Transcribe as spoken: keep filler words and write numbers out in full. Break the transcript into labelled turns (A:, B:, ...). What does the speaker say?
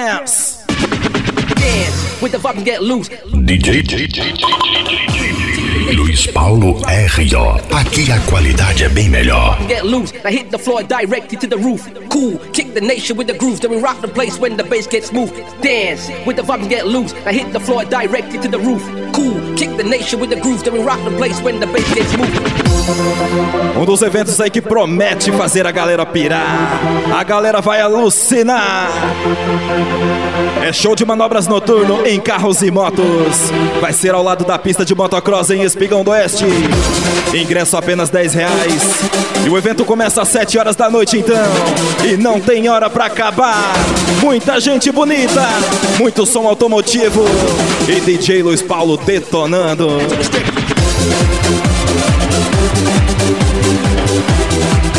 A: Dance.
B: Dance with the vibe and get loose.
C: D J, D J, D J, Luiz Paulo R O. Aqui a qualidade é bem melhor.
B: Get loose, I hit the floor directly to the roof. Cool, kick the nation with the groove. Then we rock the place when the bass gets smooth. Dance with the vibe and get loose. I hit the floor directly to the roof. Cool, kick the nation with the groove. Then we rock the place when the bass gets smooth.
A: Um dos eventos aí que promete fazer a galera pirar. A galera vai alucinar. É show de manobras noturno em carros e motos. Vai ser ao lado da pista de motocross em Espigão do Oeste. Ingresso apenas dez reais. E o evento começa às sete horas da noite então. E não tem hora pra acabar. Muita gente bonita, muito som automotivo e D J Luiz Paulo detonando.